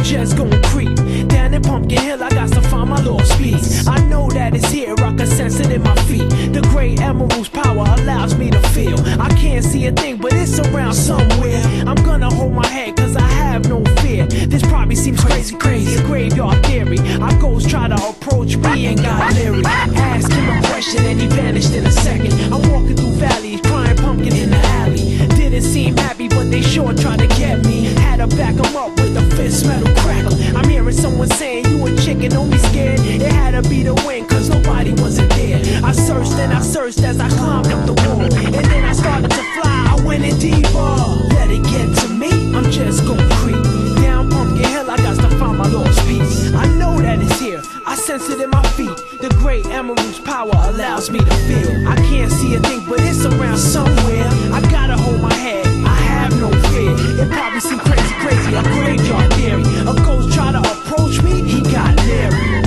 just gon' creep down in Pumpkin Hill. I got to find my lost peace. I know that it's here, I can sense it in my feet. The great emerald's power allows me to feel. I can't see a thing, but it's around somewhere. I'm gonna hold my head, cause I have no fear. This probably seems crazy, a graveyard theory. Our ghosts try to approach me and got leery. Ask him a question and he vanished in a second. I'm walking through valleys, crying pumpkin in the alley. Didn't seem happy, but they sure tried to get me. Had to back them up with a fist metal crackle. I'm hearing someone saying, you a chicken, don't be scared. It had to be the wind, cause nobody wasn't there. I searched and I searched as I climbed up the wall. And then I started to fly, I went in deeper. Let it get to me, I'm just gon' creep down Pumpkin Hill, I got to find my lost peace. I know that it's here, I sense it in my feet. The great emerald's power allows me to feel. I can't see a thing, but it's around somewhere. I gotta hold my head, I have no fear. It probably seems crazy, a graveyard theory. A ghost try to approach me, he got leery.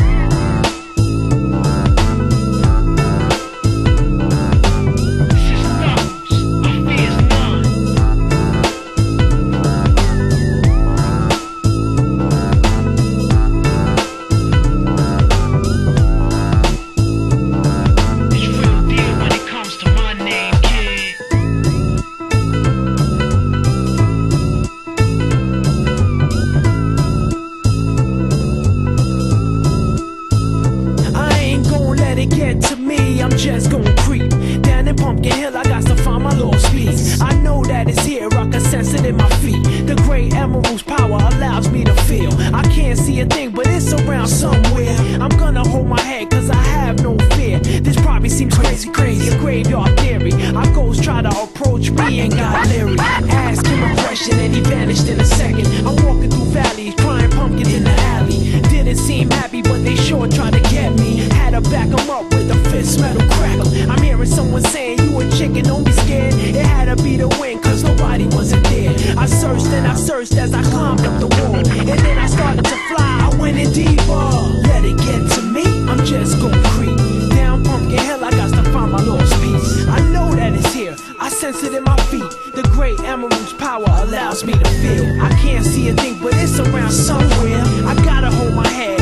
Get to me, I'm just gon' creep down in Pumpkin Hill, I got to find my lost peace. I know that it's here, I can sense it in my feet. The great emerald's power allows me to feel. I can't see a thing, but it's around somewhere. I'm gonna hold my head, cause I have no fear. This probably seems crazy, a graveyard theory. Our ghosts try to approach me and got leery. Ask him a question and he vanished in a second. I'm walking through valleys, crying pumpkin in the alley. Didn't seem happy, but they sure tried to get me. Had to back them up with a fist metal crackle. I'm hearing someone saying, you a chicken, don't be scared. It had to be the wind, cause nobody wasn't there. I searched and I searched as I climbed up the wall. And then I started to fly, I went in deeper. Let it get to me, I'm just gon' creep down Pumpkin Hill, I got to find my lost peace. I know that it's here, I sense it in my feet. The great emerald's power allows me to feel. I can't see a thing, but it's around somewhere. I gotta hold my head,